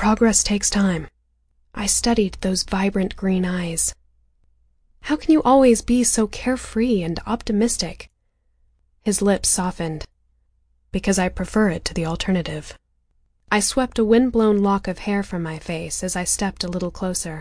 Progress takes time. I studied those vibrant green eyes. How can you always be so carefree and optimistic? His lips softened. Because I prefer it to the alternative. I swept a wind-blown lock of hair from my face as I stepped a little closer.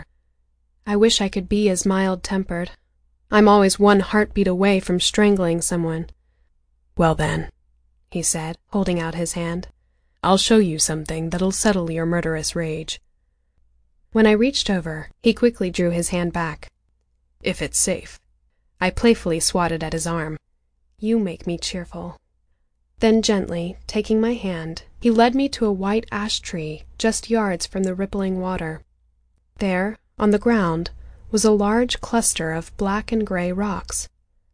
I wish I could be as mild-tempered. I'm always one heartbeat away from strangling someone. Well then, he said, holding out his hand. I'll show you something that'll settle your murderous rage. When I reached over, he quickly drew his hand back. If it's safe. I playfully swatted at his arm. You make me cheerful. Then gently, taking my hand, he led me to a white ash tree just yards from the rippling water. There, on the ground, was a large cluster of black and gray rocks.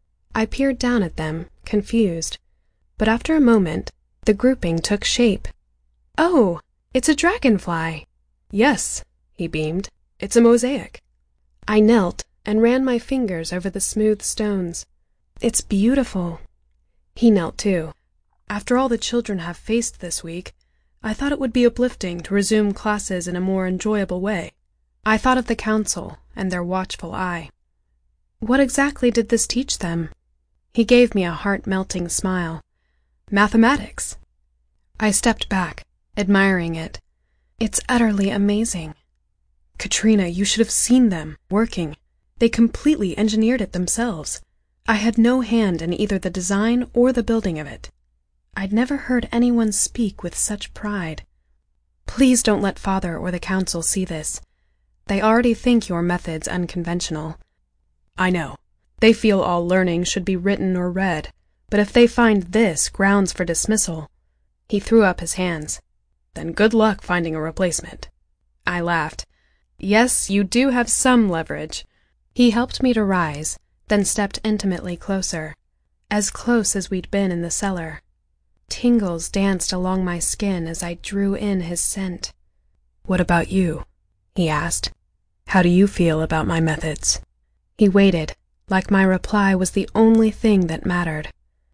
I peered down at them, confused, but after a moment, the grouping took shape. Oh, it's a dragonfly. Yes, he beamed. It's a mosaic. I knelt and ran my fingers over the smooth stones. It's beautiful. He knelt too. After all the children have faced this week, I thought it would be uplifting to resume classes in a more enjoyable way. I thought of the council and their watchful eye. What exactly did this teach them? He gave me a heart-melting smile. Mathematics. I stepped back, admiring it. It's utterly amazing. Katrina, you should have seen them, working. They completely engineered it themselves. I had no hand in either the design or the building of it. I'd never heard anyone speak with such pride. Please don't let Father or the council see this. They already think your method's unconventional. I know. They feel all learning should be written or read, but if they find this grounds for dismissal... He threw up his hands. Then good luck finding a replacement. I laughed. Yes, you do have some leverage. He helped me to rise, then stepped intimately closer, as close as we'd been in the cellar. Tingles danced along my skin as I drew in his scent. What about you? He asked. How do you feel about my methods? He waited, like my reply was the only thing that mattered.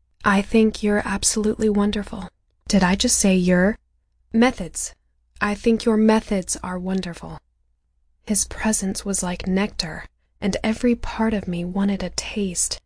I think you're absolutely wonderful. Did I just say you're? Methods. I think your methods are wonderful. His presence was like nectar, and every part of me wanted a taste.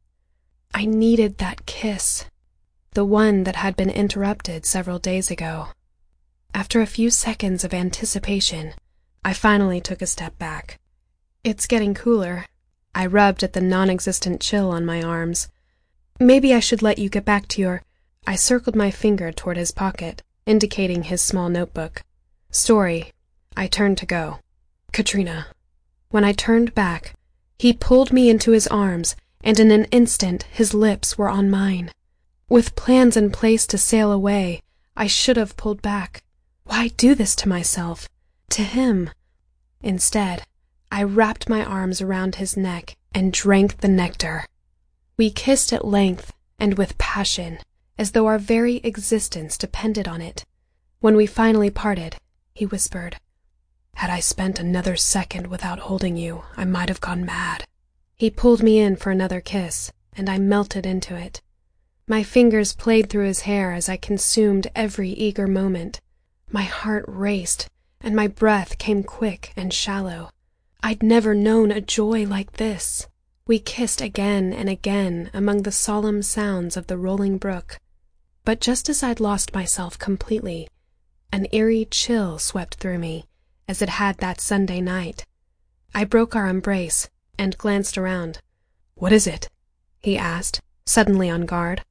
I needed that kiss, the one that had been interrupted several days ago. After a few seconds of anticipation, I finally took a step back. It's getting cooler. I rubbed at the non-existent chill on my arms. Maybe I should let you get back to your... I circled my finger toward his pocket, indicating his small notebook. Story. I turned to go. Katrina. When I turned back, he pulled me into his arms, and in an instant his lips were on mine. With plans in place to sail away, I should have pulled back. Why do this to myself? To him? Instead, I wrapped my arms around his neck and drank the nectar. We kissed at length and with passion, as though our very existence depended on it. When we finally parted, he whispered, Had I spent another second without holding you, I might have gone mad. He pulled me in for another kiss, and I melted into it. My fingers played through his hair as I consumed every eager moment. My heart raced, and my breath came quick and shallow. I'd never known a joy like this. We kissed again and again among the solemn sounds of the rolling brook. But just as I'd lost myself completely, an eerie chill swept through me, as it had that Sunday night. I broke our embrace and glanced around. What is it? He asked, suddenly on guard.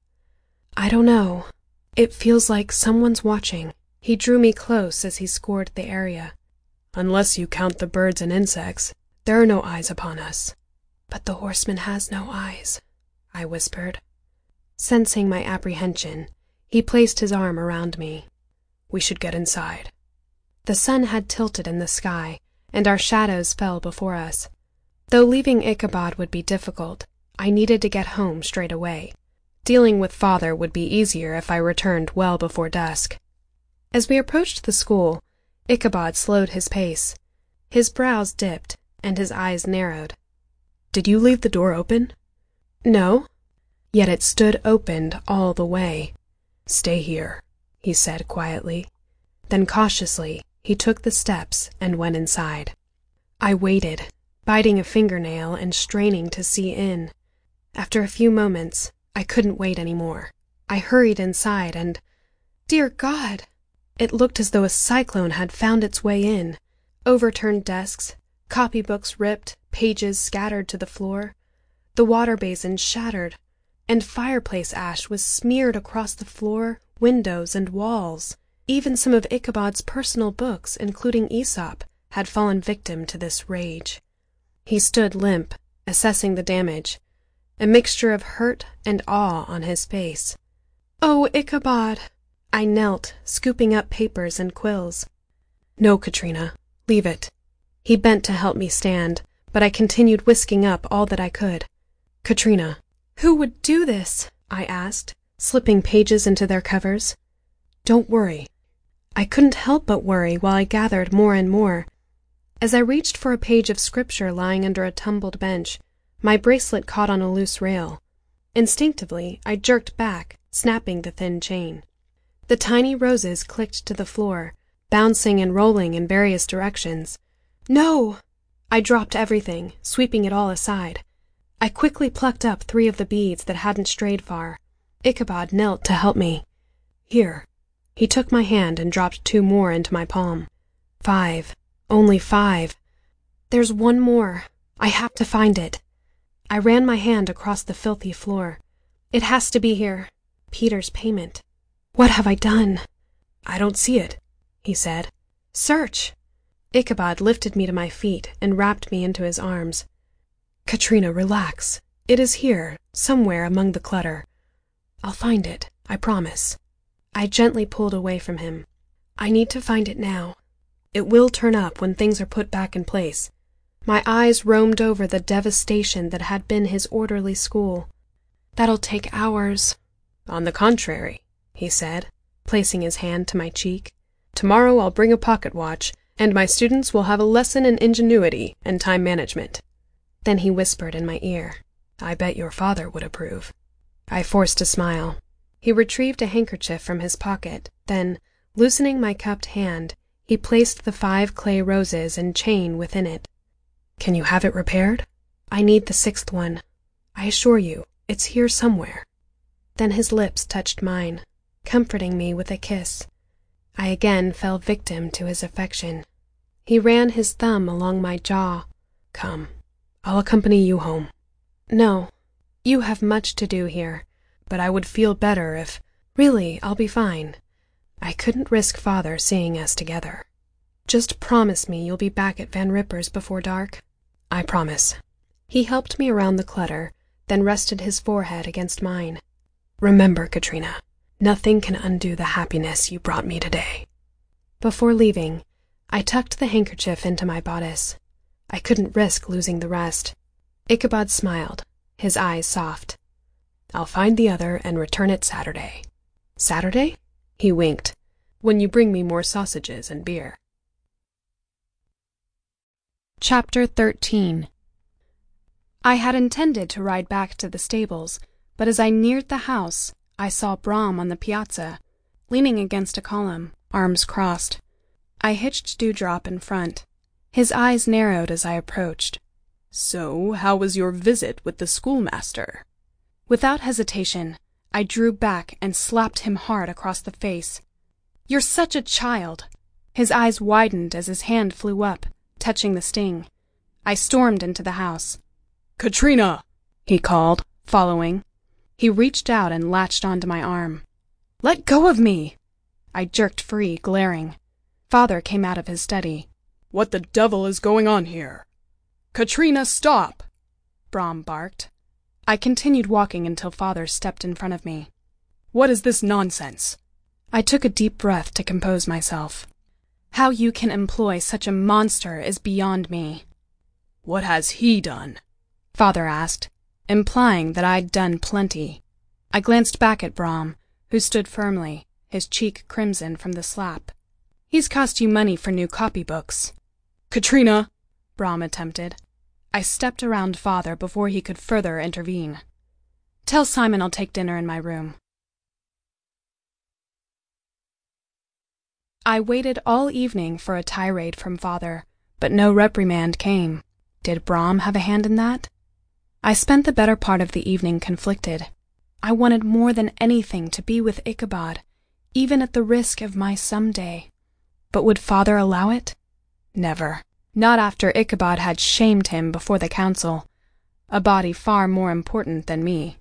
I don't know. It feels like someone's watching. He drew me close as he scored the area. Unless you count the birds and insects, there are no eyes upon us. But the horseman has no eyes, I whispered. Sensing my apprehension, he placed his arm around me. We should get inside. The sun had tilted in the sky, and our shadows fell before us. Though leaving Ichabod would be difficult, I needed to get home straight away. Dealing with Father would be easier if I returned well before dusk. As we approached the school, Ichabod slowed his pace. His brows dipped, and his eyes narrowed. Did you leave the door open? No. Yet it stood opened all the way. Stay here, he said quietly. Then cautiously, He took the steps and went inside. I waited, biting a fingernail and straining to see in. After a few moments, I couldn't wait anymore. I hurried inside and, dear God! It looked as though a cyclone had found its way in. Overturned desks, copybooks ripped, pages scattered to the floor. The water basin shattered, and fireplace ash was smeared across the floor, windows, and walls. Even some of Ichabod's personal books, including Aesop, had fallen victim to this rage. He stood limp, assessing the damage, a mixture of hurt and awe on his face. "Oh, Ichabod!" I knelt, scooping up papers and quills. "No, Katrina, leave it." He bent to help me stand, but I continued whisking up all that I could. "Katrina." "Who would do this?" I asked, slipping pages into their covers. "Don't worry." I couldn't help but worry while I gathered more and more. As I reached for a page of scripture lying under a tumbled bench, my bracelet caught on a loose rail. Instinctively, I jerked back, snapping the thin chain. The tiny roses clicked to the floor, bouncing and rolling in various directions. "No!" I dropped everything, sweeping it all aside. I quickly plucked up 3 of the beads that hadn't strayed far. Ichabod knelt to help me. "Here." He took my hand and dropped 2 more into my palm. 5. Only 5. "There's one more. I have to find it." I ran my hand across the filthy floor. "It has to be here. Peter's payment." "What have I done?" "I don't see it," he said. "Search." Ichabod lifted me to my feet and wrapped me into his arms. "Katrina, relax. It is here, somewhere among the clutter. I'll find it, I promise." I gently pulled away from him. "I need to find it now. It will turn up when things are put back in place." My eyes roamed over the devastation that had been his orderly school. "That'll take hours." "On the contrary," he said, placing his hand to my cheek. "Tomorrow I'll bring a pocket watch, and my students will have a lesson in ingenuity and time management." Then he whispered in my ear, "I bet your father would approve." I forced a smile. He retrieved a handkerchief from his pocket, then, loosening my cupped hand, he placed the 5 clay roses and chain within it. "Can you have it repaired?" "I need the 6th one. I assure you, it's here somewhere." Then his lips touched mine, comforting me with a kiss. I again fell victim to his affection. He ran his thumb along my jaw. "Come, I'll accompany you home." "No, you have much to do here." "But I would feel better if—" "Really, I'll be fine. I couldn't risk Father seeing us together." "Just promise me you'll be back at Van Ripper's before dark." "I promise." He helped me around the clutter, then rested his forehead against mine. "Remember, Katrina, nothing can undo the happiness you brought me today." Before leaving, I tucked the handkerchief into my bodice. I couldn't risk losing the rest. Ichabod smiled, his eyes soft. "I'll find the other and return it Saturday." "Saturday?" He winked. "When you bring me more sausages and beer." Chapter 13. I had intended to ride back to the stables, but as I neared the house, I saw Brahm on the piazza, leaning against a column, arms crossed. I hitched Dewdrop in front. His eyes narrowed as I approached. "So, how was your visit with the schoolmaster?" Without hesitation, I drew back and slapped him hard across the face. "You're such a child!" His eyes widened as his hand flew up, touching the sting. I stormed into the house. "Katrina!" he called, following. He reached out and latched onto my arm. "Let go of me!" I jerked free, glaring. Father came out of his study. "What the devil is going on here?" "Katrina, stop!" Brahm barked. I continued walking until Father stepped in front of me. "What is this nonsense?" I took a deep breath to compose myself. How you can employ such a monster is beyond me. "What has he done?" Father asked, implying that I'd done plenty. I glanced back at Brahm, who stood firmly, his cheek crimson from the slap. "He's cost you money for new copybooks." "Katrina!" Brahm attempted. I stepped around Father before he could further intervene. "Tell Simon I'll take dinner in my room." I waited all evening for a tirade from Father, but no reprimand came. Did Brahm have a hand in that? I spent the better part of the evening conflicted. I wanted more than anything to be with Ichabod, even at the risk of my someday. But would Father allow it? Never. Not after Ichabod had shamed him before the council, a body far more important than me.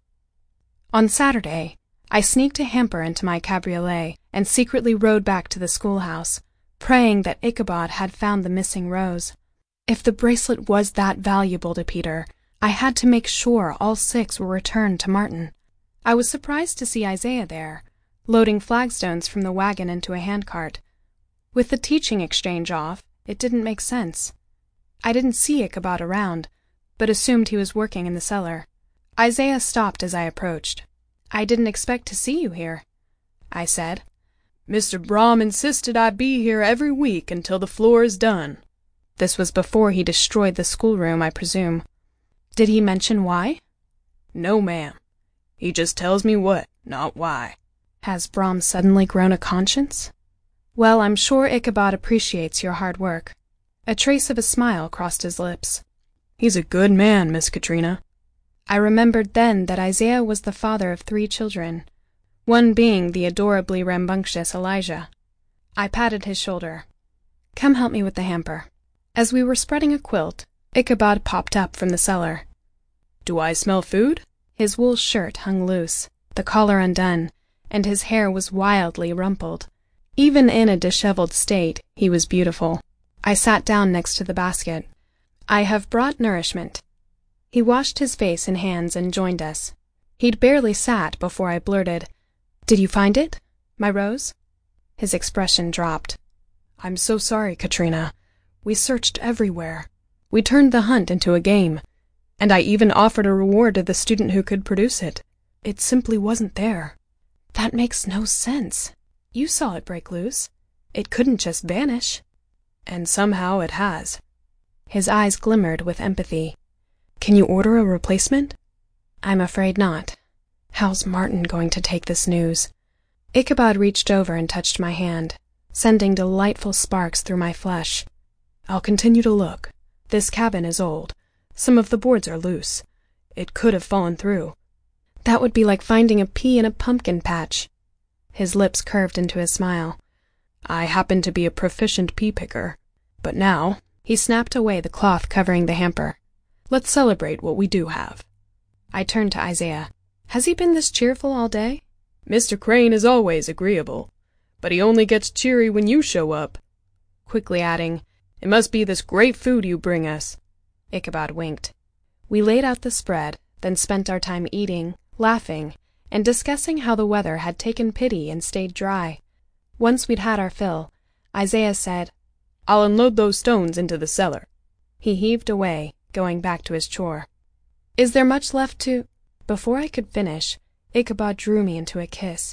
On Saturday, I sneaked a hamper into my cabriolet and secretly rode back to the schoolhouse, praying that Ichabod had found the missing rose. If the bracelet was that valuable to Peter, I had to make sure all 6 were returned to Martin. I was surprised to see Isaiah there, loading flagstones from the wagon into a handcart. With the teaching exchange off, it didn't make sense. I didn't see Ichabod around, but assumed he was working in the cellar. Isaiah stopped as I approached. "I didn't expect to see you here," I said. "Mr. Brahm insisted I be here every week until the floor is done." This was before he destroyed the schoolroom, I presume. Did he mention why? "No, ma'am. He just tells me what, not why." Has Brahm suddenly grown a conscience? Well, I'm sure Ichabod appreciates your hard work. A trace of a smile crossed his lips. "He's a good man, Miss Katrina." I remembered then that Isaiah was the father of 3 children, one being the adorably rambunctious Elijah. I patted his shoulder. "Come help me with the hamper." As we were spreading a quilt, Ichabod popped up from the cellar. "Do I smell food?" His wool shirt hung loose, the collar undone, and his hair was wildly rumpled. Even in a disheveled state, he was beautiful. I sat down next to the basket. "I have brought nourishment." He washed his face and hands and joined us. He'd barely sat before I blurted, "Did you find it? My rose?" His expression dropped. "I'm so sorry, Katrina. We searched everywhere. We turned the hunt into a game, and I even offered a reward to the student who could produce it. It simply wasn't there." "That makes no sense. You saw it break loose. It couldn't just vanish." "And somehow it has." His eyes glimmered with empathy. "Can you order a replacement?" "I'm afraid not. How's Martin going to take this news?" Ichabod reached over and touched my hand, sending delightful sparks through my flesh. "I'll continue to look. This cabin is old. Some of the boards are loose. It could have fallen through." "That would be like finding a pea in a pumpkin patch." His lips curved into a smile. "I happen to be a proficient pea picker. But now," he snapped away the cloth covering the hamper, "let's celebrate what we do have." I turned to Isaiah. "Has he been this cheerful all day?" "Mr. Crane is always agreeable, but he only gets cheery when you show up." Quickly adding, "It must be this great food you bring us." Ichabod winked. We laid out the spread, then spent our time eating, laughing, and discussing how the weather had taken pity and stayed dry. Once we'd had our fill, Isaiah said, "I'll unload those stones into the cellar." He heaved away, going back to his chore. "Is there much left to—" Before I could finish, Ichabod drew me into a kiss.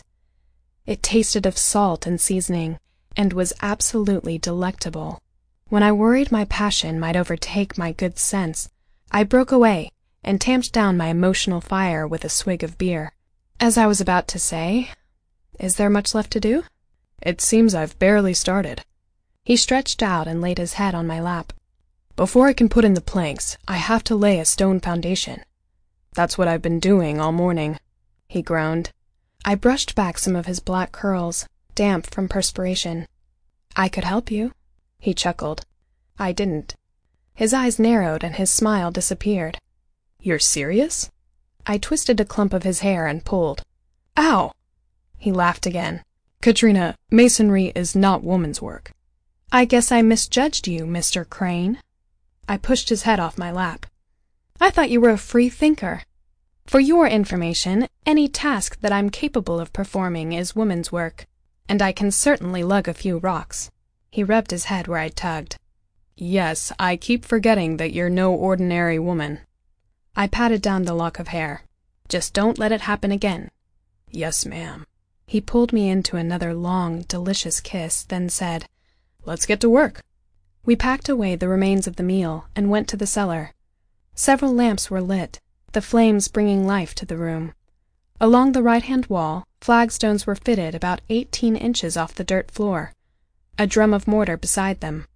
It tasted of salt and seasoning, and was absolutely delectable. When I worried my passion might overtake my good sense, I broke away and tamped down my emotional fire with a swig of beer. As I was about to say, "Is there much left to do?" "It seems I've barely started." He stretched out and laid his head on my lap. "Before I can put in the planks, I have to lay a stone foundation. That's what I've been doing all morning." He groaned. I brushed back some of his black curls, damp from perspiration. "I could help you." He chuckled. I didn't. His eyes narrowed and his smile disappeared. "You're serious?" I twisted a clump of his hair and pulled. "Ow!" He laughed again. "Katrina, masonry is not woman's work." "I guess I misjudged you, Mr. Crane." I pushed his head off my lap. "I thought you were a free thinker. For your information, any task that I'm capable of performing is woman's work, and I can certainly lug a few rocks." He rubbed his head where I tugged. "Yes, I keep forgetting that you're no ordinary woman." I patted down the lock of hair. "Just don't let it happen again." "Yes, ma'am." He pulled me into another long, delicious kiss, then said, "Let's get to work." We packed away the remains of the meal and went to the cellar. Several lamps were lit, the flames bringing life to the room. Along the right-hand wall, flagstones were fitted about 18 inches off the dirt floor. a drum of mortar beside them.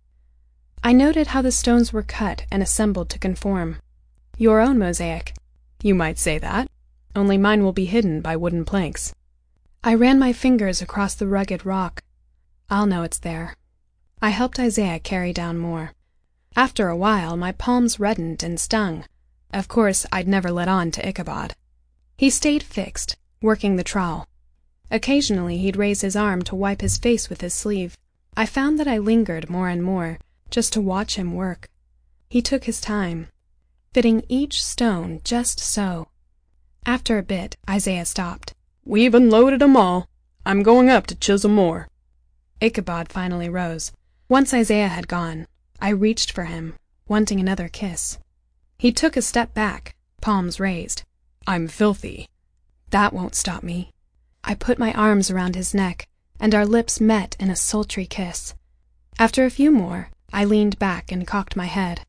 I noted how the stones were cut and assembled to conform. Your own mosaic. You might say that, only mine will be hidden by wooden planks. I ran my fingers across the rugged rock. I'll know it's there. I helped Isaiah carry down more. After a while, my palms reddened and stung. Of course, I'd never let on to Ichabod. He stayed fixed, working the trowel. Occasionally, he'd raise his arm to wipe his face with his sleeve. I found that I lingered more and more, just to watch him work. He took his time, fitting each stone just so. After a bit, Isaiah stopped. We've unloaded 'em all. I'm going up to chisel more. Ichabod finally rose. Once Isaiah had gone, I reached for him, wanting another kiss. He took a step back, palms raised. I'm filthy. That won't stop me. I put my arms around his neck, and our lips met in a sultry kiss. After a few more, I leaned back and cocked my head.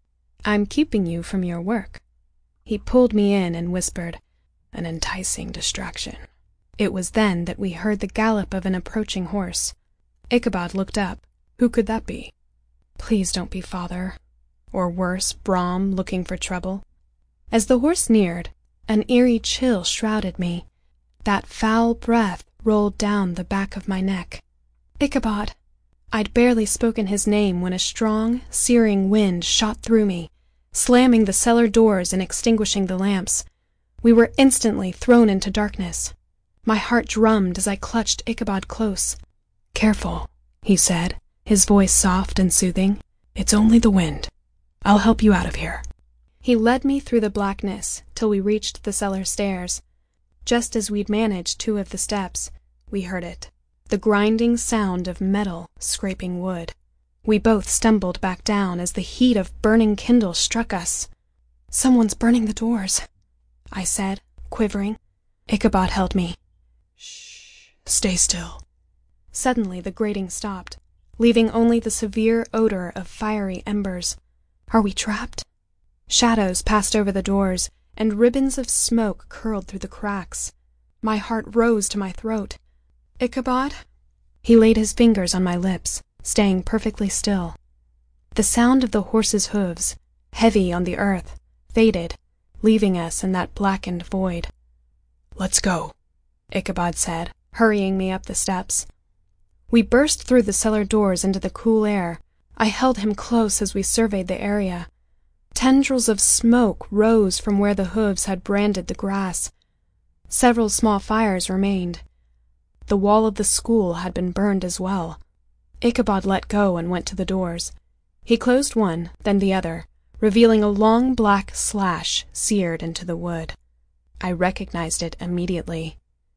I'm keeping you from your work. He pulled me in and whispered, an enticing distraction. It was then that we heard the gallop of an approaching horse. Ichabod looked up. Who could that be? Please don't be father. Or worse, Brahm looking for trouble. As the horse neared, an eerie chill shrouded me. That foul breath rolled down the back of my neck. Ichabod! I'd barely spoken his name when a strong, searing wind shot through me, slamming the cellar doors and extinguishing the lamps. We were instantly thrown into darkness. My heart drummed as I clutched Ichabod close. Careful, he said, his voice soft and soothing. It's only the wind. I'll help you out of here. He led me through the blackness till we reached the cellar stairs. Just as we'd managed 2 of the steps, we heard it, the grinding sound of metal scraping wood. We both stumbled back down as the heat of burning kindle struck us. Someone's burning the doors, I said, quivering. Ichabod held me. Shh, stay still. Suddenly the grating stopped, leaving only the severe odor of fiery embers. Are we trapped? Shadows passed over the doors, and ribbons of smoke curled through the cracks. My heart rose to my throat. Ichabod? He laid his fingers on my lips, staying perfectly still. The sound of the horse's hooves, heavy on the earth, faded, leaving us in that blackened void. Let's go, Ichabod said, hurrying me up the steps. We burst through the cellar doors into the cool air. I held him close as we surveyed the area. Tendrils of smoke rose from where the hooves had branded the grass. Several small fires remained. The wall of the school had been burned as well. Ichabod let go and went to the doors. He closed one, then the other, revealing a long black slash seared into the wood. I recognized it immediately.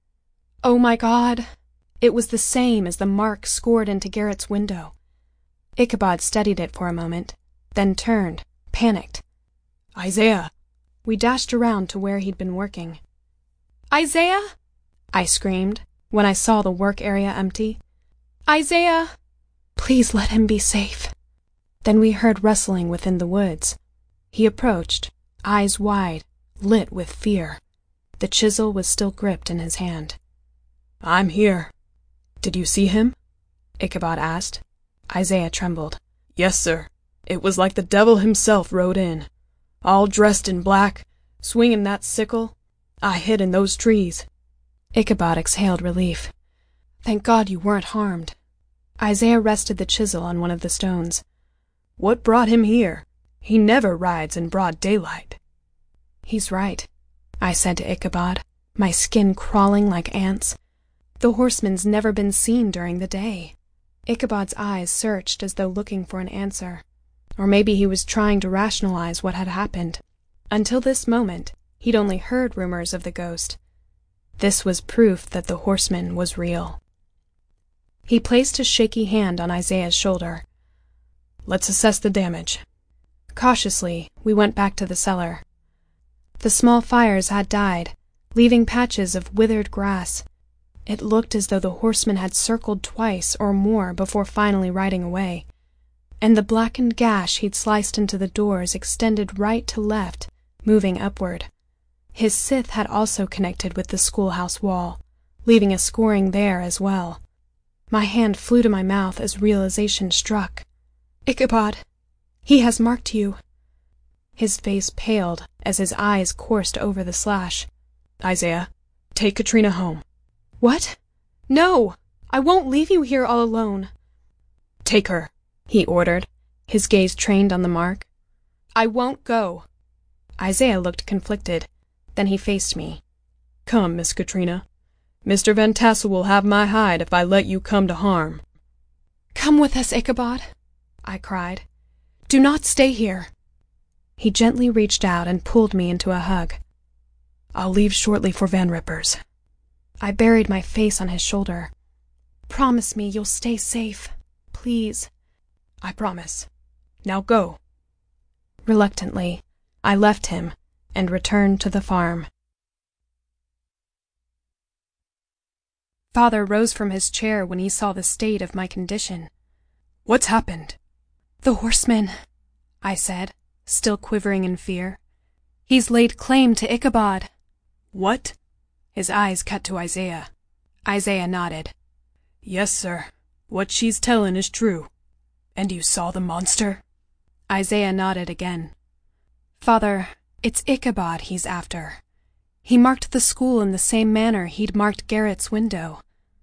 Oh my God! It was the same as the mark scored into Garrett's window. Ichabod studied it for a moment, then turned, panicked. Isaiah! We dashed around to where he'd been working. Isaiah! I screamed, when I saw the work area empty. Isaiah! Please let him be safe. Then we heard rustling within the woods. He approached, eyes wide, lit with fear. The chisel was still gripped in his hand. I'm here. Did you see him? Ichabod asked. Isaiah trembled. Yes, sir. It was like the devil himself rode in. All dressed in black, swinging that sickle. I hid in those trees. Ichabod exhaled relief. Thank God you weren't harmed. Isaiah rested the chisel on one of the stones. What brought him here? He never rides in broad daylight. He's right, I said to Ichabod, my skin crawling like ants. The horseman's never been seen during the day. Ichabod's eyes searched as though looking for an answer. Or maybe he was trying to rationalize what had happened. Until this moment, he'd only heard rumors of the ghost. This was proof that the horseman was real. He placed a shaky hand on Isaiah's shoulder. Let's assess the damage. Cautiously, we went back to the cellar. The small fires had died, leaving patches of withered grass. It looked as though the horseman had circled twice or more before finally riding away. And the blackened gash he'd sliced into the doors extended right to left, moving upward. His scythe had also connected with the schoolhouse wall, leaving a scoring there as well. My hand flew to my mouth as realization struck. Ichabod! He has marked you. His face paled as his eyes coursed over the slash. Isaiah, take Katrina home. What? No! I won't leave you here all alone. Take her, he ordered, his gaze trained on the mark. I won't go. Isaiah looked conflicted. Then he faced me. Come, Miss Katrina. Mr. Van Tassel will have my hide if I let you come to harm. Come with us, Ichabod, I cried. Do not stay here. He gently reached out and pulled me into a hug. I'll leave shortly for Van Rippers. I buried my face on his shoulder. Promise me you'll stay safe, please. I promise. Now go. Reluctantly, I left him and returned to the farm. Father rose from his chair when he saw the state of my condition. What's happened? The horseman, I said, still quivering in fear. He's laid claim to Ichabod. What? His eyes cut to Isaiah. Isaiah nodded. Yes, sir. What she's tellin' is true. And you saw the monster? Isaiah nodded again. Father, it's Ichabod he's after. He marked the school in the same manner he'd marked Garrett's window.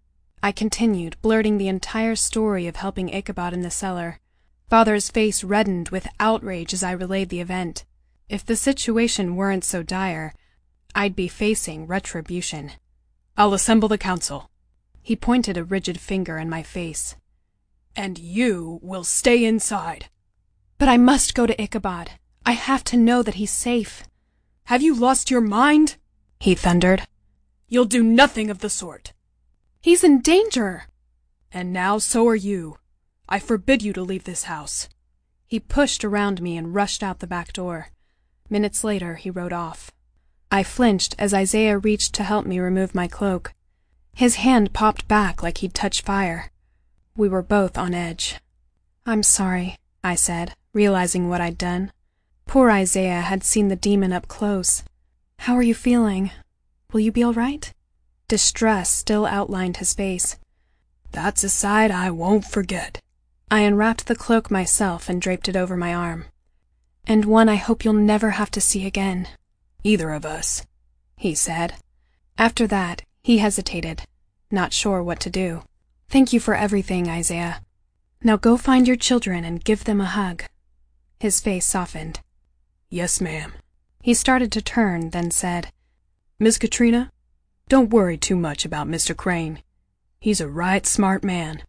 I continued, blurting the entire story of helping Ichabod in the cellar. Father's face reddened with outrage as I relayed the event. If the situation weren't so dire, I'd be facing retribution. I'll assemble the council. He pointed a rigid finger in my face. And you will stay inside. But I must go to Ichabod. I have to know that he's safe. Have you lost your mind? He thundered. You'll do nothing of the sort. He's in danger. And now so are you. I forbid you to leave this house. He pushed around me and rushed out the back door. Minutes later, he rode off. I flinched as Isaiah reached to help me remove my cloak. His hand popped back like he'd touched fire. We were both on edge. I'm sorry, I said, realizing what I'd done. Poor Isaiah had seen the demon up close. How are you feeling? Will you be all right? Distress still outlined his face. That's a sight I won't forget. I unwrapped the cloak myself and draped it over my arm. And one I hope you'll never have to see again. Either of us, he said. After that, he hesitated, not sure what to do. Thank you for everything, Isaiah. Now go find your children and give them a hug. His face softened. Yes, ma'am. He started to turn, then said, Miss Katrina, don't worry too much about Mr. Crane. He's a right smart man.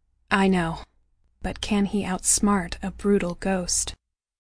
I know, but can he outsmart a brutal ghost?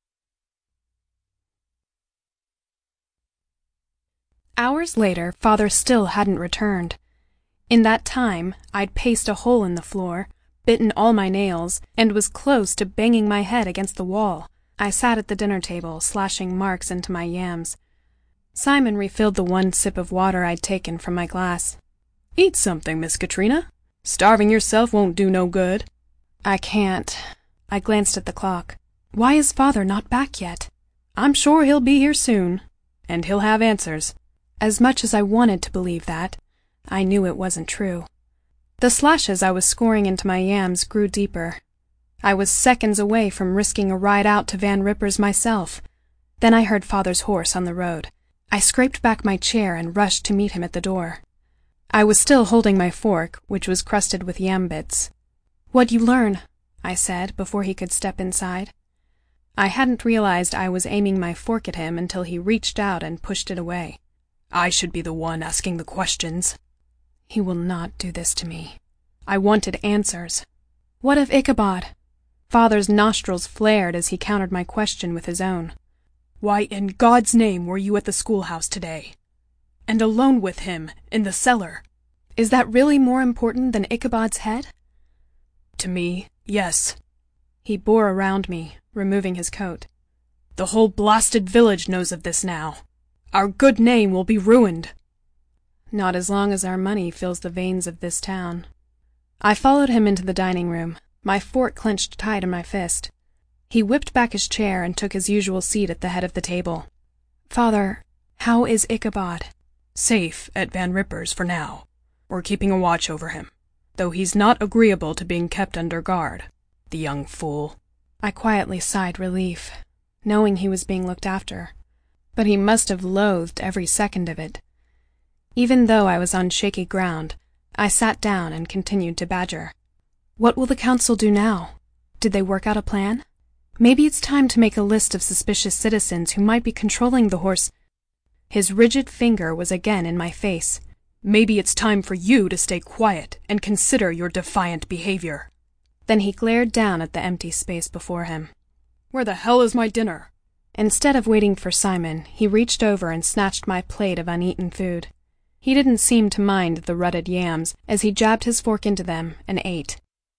Hours later, Father still hadn't returned. In that time, I'd paced a hole in the floor, bitten all my nails, and was close to banging my head against the wall. I sat at the dinner table, slashing marks into my yams. Simon refilled the one sip of water I'd taken from my glass. Eat something, Miss Katrina. Starving yourself won't do no good. I can't. I glanced at the clock. Why is Father not back yet? I'm sure he'll be here soon, and he'll have answers. As much as I wanted to believe that, I knew it wasn't true. The slashes I was scoring into my yams grew deeper. I was seconds away from risking a ride out to Van Rippers myself. Then I heard Father's horse on the road. I scraped back my chair and rushed to meet him at the door. I was still holding my fork, which was crusted with yam bits. "What'd you learn?" I said before he could step inside. I hadn't realized I was aiming my fork at him until he reached out and pushed it away. I should be the one asking the questions. He will not do this to me. I wanted answers. What of Ichabod? Father's nostrils flared as he countered my question with his own. Why in God's name were you at the schoolhouse today? And alone with him, in the cellar? Is that really more important than Ichabod's head? To me, yes. He bore around me, removing his coat. The whole blasted village knows of this now. Our good name will be ruined. Not as long as our money fills the veins of this town. I followed him into the dining room, my fork clenched tight in my fist. He whipped back his chair and took his usual seat at the head of the table. Father, how is Ichabod? Safe at Van Rippers for now. We're keeping a watch over him. though he's not agreeable to being kept under guard. The young fool. I quietly sighed relief, knowing he was being looked after, but he must have loathed every second of it. Even though I was on shaky ground, I sat down and continued to badger. What will the council do now? Did they work out a plan? Maybe it's time to make a list of suspicious citizens who might be controlling the horse. His rigid finger was again in my face. Maybe it's time for you to stay quiet and consider your defiant behavior. Then he glared down at the empty space before him. Where the hell is my dinner? Instead of waiting for Simon, he reached over and snatched my plate of uneaten food. He didn't seem to mind the rutted yams as he jabbed his fork into them and ate.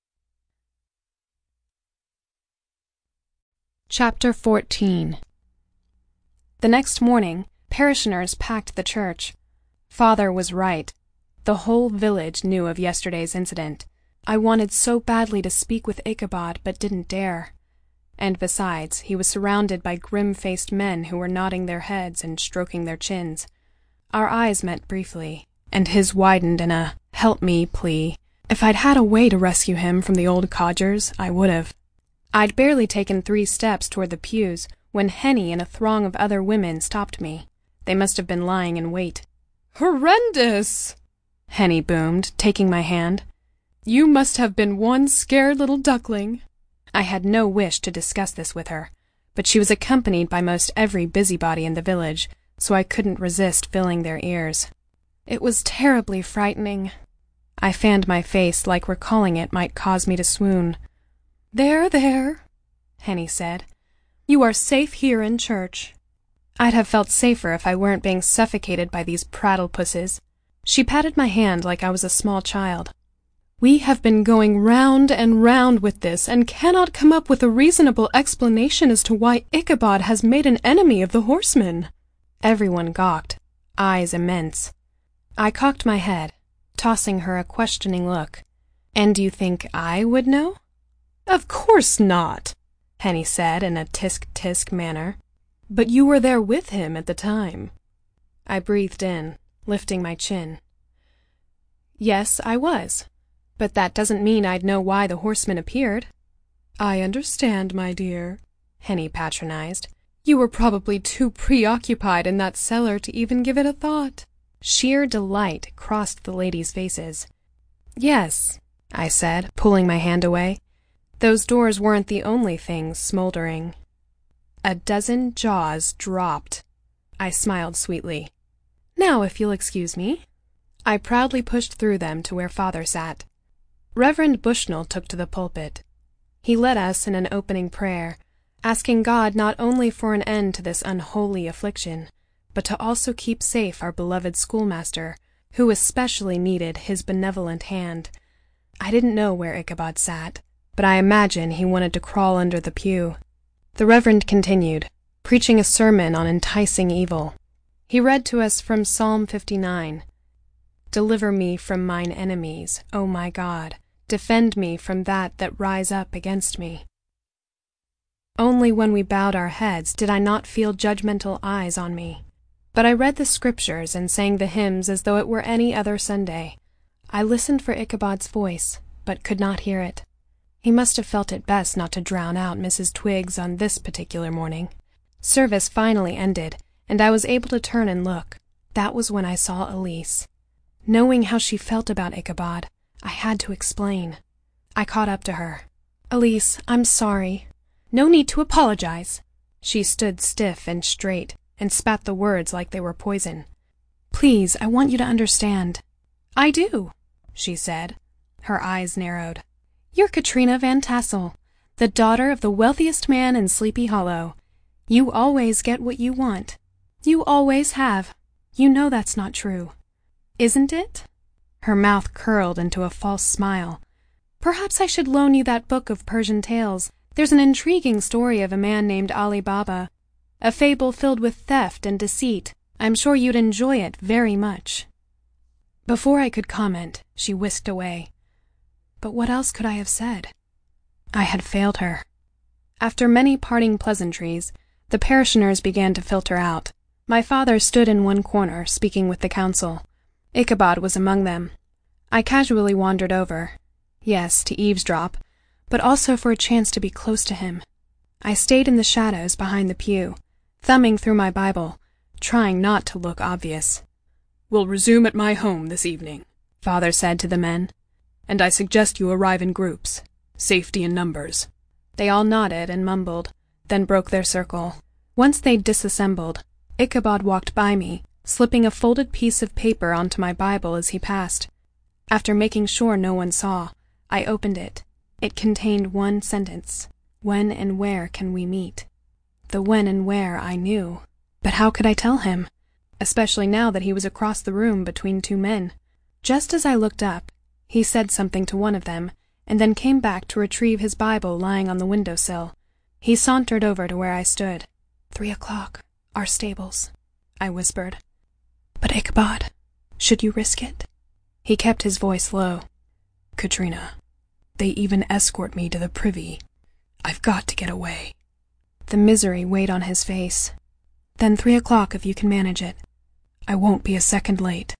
Chapter 14. The next morning, parishioners packed the church. Father was right. The whole village knew of yesterday's incident. I wanted so badly to speak with Ichabod, but didn't dare. And besides, he was surrounded by grim-faced men who were nodding their heads and stroking their chins. Our eyes met briefly, and his widened in a "help me" plea. If I'd had a way to rescue him from the old codgers, I would have. I'd barely taken 3 steps toward the pews when Henny and a throng of other women stopped me. They must have been lying in wait. "Horrendous!" Henny boomed, taking my hand. "You must have been one scared little duckling." I had no wish to discuss this with her, but she was accompanied by most every busybody in the village, so I couldn't resist filling their ears. It was terribly frightening. I fanned my face like recalling it might cause me to swoon. There, there, Henny said. You are safe here in church. I'd have felt safer if I weren't being suffocated by these prattlepusses. She patted my hand like I was a small child. We have been going round and round with this and cannot come up with a reasonable explanation as to why Ichabod has made an enemy of the horsemen. Everyone gawked, eyes immense. I cocked my head, tossing her a questioning look. And do you think I would know? Of course not, Henny said in a tisk-tisk manner. But you were there with him at the time. I breathed in, lifting my chin. Yes, I was. But that doesn't mean I'd know why the horsemen appeared. I understand, my dear, Henny patronized. You were probably too preoccupied in that cellar to even give it a thought. Sheer delight crossed the ladies' faces. Yes, I said, pulling my hand away. Those doors weren't the only things smoldering. A dozen jaws dropped. I smiled sweetly. Now, if you'll excuse me. I proudly pushed through them to where Father sat. Reverend Bushnell took to the pulpit. He led us in an opening prayer, asking God not only for an end to this unholy affliction, but to also keep safe our beloved schoolmaster, who especially needed his benevolent hand. I didn't know where Ichabod sat, but I imagine he wanted to crawl under the pew. The Reverend continued, preaching a sermon on enticing evil. He read to us from Psalm 59. Deliver me from mine enemies, O my God. Defend me from that rise up against me. Only when we bowed our heads did I not feel judgmental eyes on me. But I read the scriptures and sang the hymns as though it were any other Sunday. I listened for Ichabod's voice, but could not hear it. He must have felt it best not to drown out Mrs. Twiggs on this particular morning. Service finally ended, and I was able to turn and look. That was when I saw Elise. Knowing how she felt about Ichabod, I had to explain. I caught up to her. Elise, I'm sorry. No need to apologize. She stood stiff and straight and spat the words like they were poison. Please, I want you to understand. I do, she said. Her eyes narrowed. You're Katrina Van Tassel, the daughter of the wealthiest man in Sleepy Hollow. You always get what you want. You always have. You know that's not true. Isn't it? Her mouth curled into a false smile. Perhaps I should loan you that book of Persian tales. There's an intriguing story of a man named Ali Baba. A fable filled with theft and deceit. I'm sure you'd enjoy it very much. Before I could comment, she whisked away. But what else could I have said? I had failed her. After many parting pleasantries, the parishioners began to filter out. My father stood in one corner, speaking with the council. Ichabod was among them. I casually wandered over. Yes, to eavesdrop, but also for a chance to be close to him. I stayed in the shadows behind the pew, thumbing through my Bible, trying not to look obvious. "We'll resume at my home this evening," Father said to the men, "and I suggest you arrive in groups. Safety in numbers." They all nodded and mumbled, then broke their circle. Once they'd disassembled, Ichabod walked by me, slipping a folded piece of paper onto my Bible as he passed. After making sure no one saw, I opened it. It contained one sentence. When and where can we meet? The when and where I knew. But how could I tell him? Especially now that he was across the room between two men. Just as I looked up, he said something to one of them, and then came back to retrieve his Bible lying on the windowsill. He sauntered over to where I stood. 3 o'clock, our stables, I whispered. But Ichabod, should you risk it? He kept his voice low. "Katrina, they even escort me to the privy. I've got to get away." The misery weighed on his face. Then 3 o'clock if you can manage it. I won't be a second late.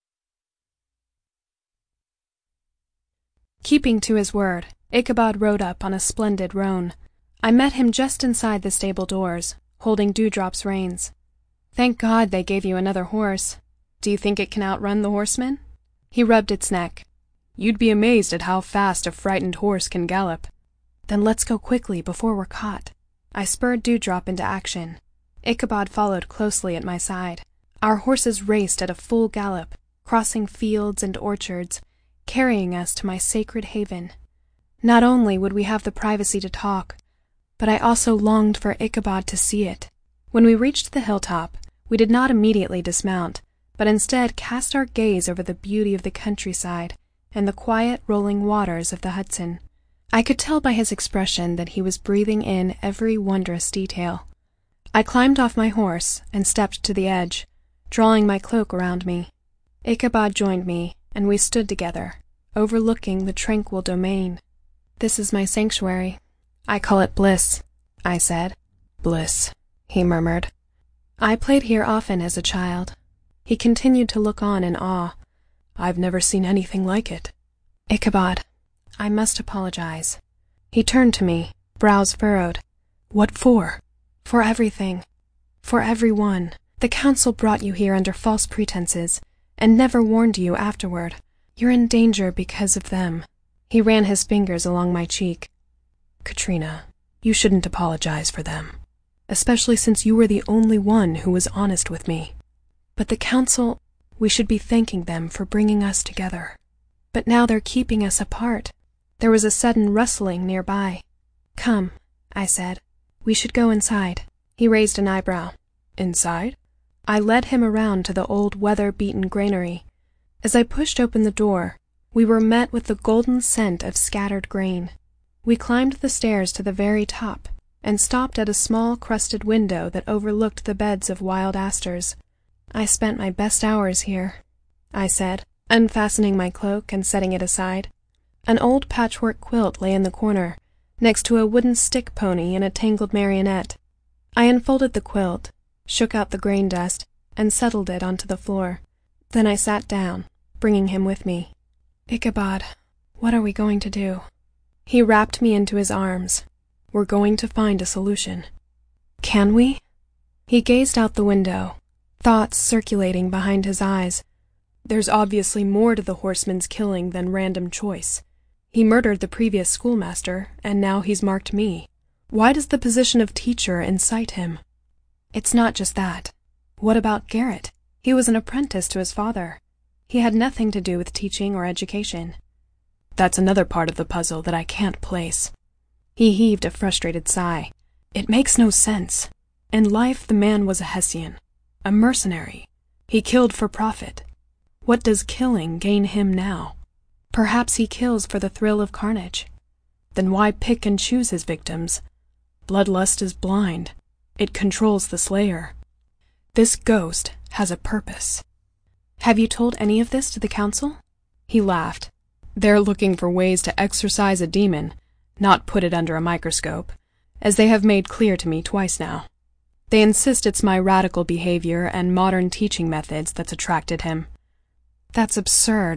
Keeping to his word, Ichabod rode up on a splendid roan. I met him just inside the stable doors, holding Dewdrop's reins. Thank God they gave you another horse. Do you think it can outrun the horseman? He rubbed its neck. "You'd be amazed at how fast a frightened horse can gallop." "Then let's go quickly before we're caught." I spurred Dewdrop into action. Ichabod followed closely at my side. Our horses raced at a full gallop, crossing fields and orchards, carrying us to my sacred haven. Not only would we have the privacy to talk, but I also longed for Ichabod to see it. When we reached the hilltop, we did not immediately dismount, but instead cast our gaze over the beauty of the countryside and the quiet rolling waters of the Hudson. I could tell by his expression that he was breathing in every wondrous detail. I climbed off my horse and stepped to the edge, drawing my cloak around me. Ichabod joined me, and we stood together, overlooking the tranquil domain. "This is my sanctuary. I call it Bliss," I said. "Bliss," he murmured. "I played here often as a child." He continued to look on in awe. "I've never seen anything like it." "Ichabod, I must apologize." He turned to me, brows furrowed. "What for?" "For everything. For everyone. The council brought you here under false pretenses, and never warned you afterward. You're in danger because of them." He ran his fingers along my cheek. "Katrina, you shouldn't apologize for them, especially since you were the only one who was honest with me." "But the council, we should be thanking them for bringing us together. But now they're keeping us apart." There was a sudden rustling nearby. "Come," I said. "We should go inside." He raised an eyebrow. "Inside?" I led him around to the old weather-beaten granary. As I pushed open the door, we were met with the golden scent of scattered grain. We climbed the stairs to the very top and stopped at a small crusted window that overlooked the beds of wild asters. "I spent my best hours here," I said, unfastening my cloak and setting it aside. An old patchwork quilt lay in the corner, next to a wooden stick pony and a tangled marionette. I unfolded the quilt, shook out the grain dust, and settled it onto the floor. Then I sat down, bringing him with me. "Ichabod, what are we going to do?" He wrapped me into his arms. "We're going to find a solution." "Can we?" He gazed out the window, thoughts circulating behind his eyes. "There's obviously more to the horseman's killing than random choice. He murdered the previous schoolmaster, and now he's marked me. Why does the position of teacher incite him?" "It's not just that. What about Garrett? He was an apprentice to his father. He had nothing to do with teaching or education." "That's another part of the puzzle that I can't place." He heaved a frustrated sigh. "It makes no sense. In life the man was a Hessian, a mercenary. He killed for profit. What does killing gain him now?" "Perhaps he kills for the thrill of carnage." "Then why pick and choose his victims? Bloodlust is blind. It controls the slayer. This ghost has a purpose." "Have you told any of this to the council?" He laughed. "They're looking for ways to exorcise a demon, not put it under a microscope, as they have made clear to me twice now. They insist it's my radical behavior and modern teaching methods that's attracted him." "That's absurd."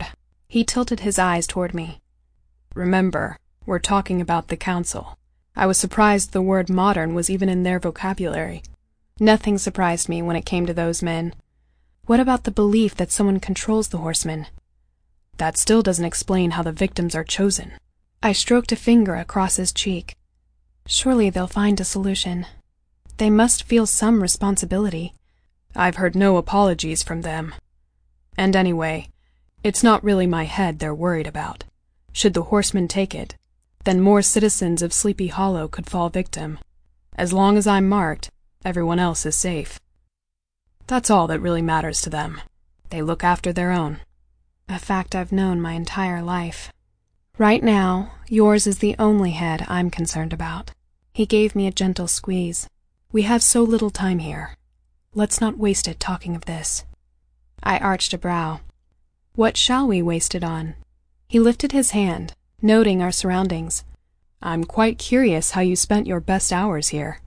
He tilted his eyes toward me. Remember, we're talking about the council. I was surprised the word modern was even in their vocabulary. Nothing surprised me when it came to those men. What about the belief that someone controls the horsemen? That still doesn't explain how the victims are chosen. I stroked a finger across his cheek. Surely they'll find a solution. They must feel some responsibility. I've heard no apologies from them. And anyway, it's not really my head they're worried about. Should the horsemen take it, then more citizens of Sleepy Hollow could fall victim. As long as I'm marked, everyone else is safe. That's all that really matters to them. They look after their own. A fact I've known my entire life. Right now, yours is the only head I'm concerned about. He gave me a gentle squeeze. We have so little time here. Let's not waste it talking of this. I arched a brow. What shall we waste it on? He lifted his hand, noting our surroundings. I'm quite curious how you spent your best hours here.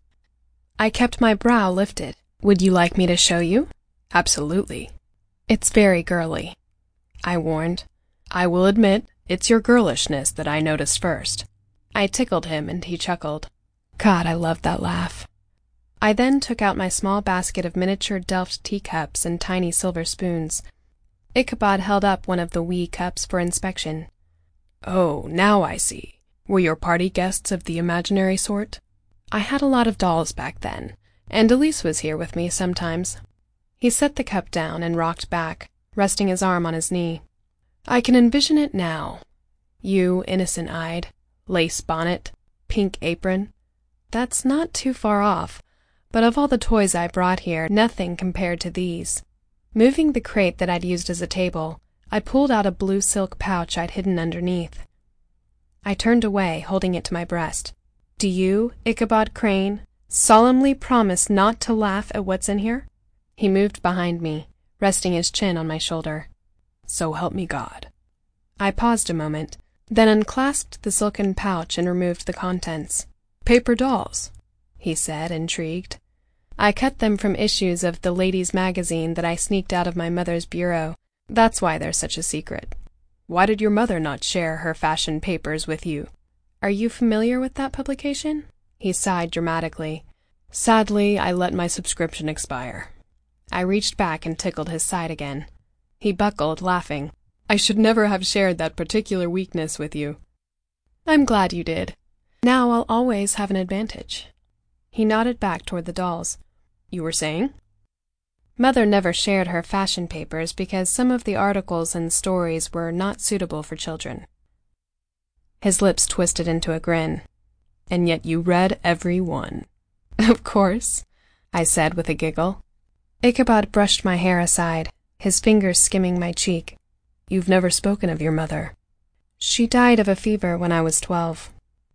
I kept my brow lifted. Would you like me to show you? Absolutely. It's very girly, I warned. I will admit, it's your girlishness that I noticed first. I tickled him and he chuckled. God, I loved that laugh. I then took out my small basket of miniature Delft teacups and tiny silver spoons. Ichabod held up one of the wee cups for inspection. Oh, now I see. Were your party guests of the imaginary sort? I had a lot of dolls back then, and Elise was here with me sometimes. He set the cup down and rocked back, resting his arm on his knee. I can envision it now. You, innocent-eyed, lace bonnet, pink apron. That's not too far off, but of all the toys I brought here, nothing compared to these. Moving the crate that I'd used as a table, I pulled out a blue silk pouch I'd hidden underneath. I turned away, holding it to my breast. Do you, Ichabod Crane, solemnly promise not to laugh at what's in here? He moved behind me, resting his chin on my shoulder. So help me God. I paused a moment, then unclasped the silken pouch and removed the contents. Paper dolls, he said, intrigued. I cut them from issues of the ladies' magazine that I sneaked out of my mother's bureau. That's why they're such a secret. Why did your mother not share her fashion papers with you? Are you familiar with that publication? He sighed dramatically. Sadly, I let my subscription expire. I reached back and tickled his side again. He buckled, laughing. I should never have shared that particular weakness with you. I'm glad you did. Now I'll always have an advantage. He nodded back toward the dolls. You were saying? Mother never shared her fashion papers because some of the articles and stories were not suitable for children. His lips twisted into a grin. And yet you read every one. Of course, I said with a giggle. Ichabod brushed my hair aside, his fingers skimming my cheek. You've never spoken of your mother. She died of a fever when I was 12.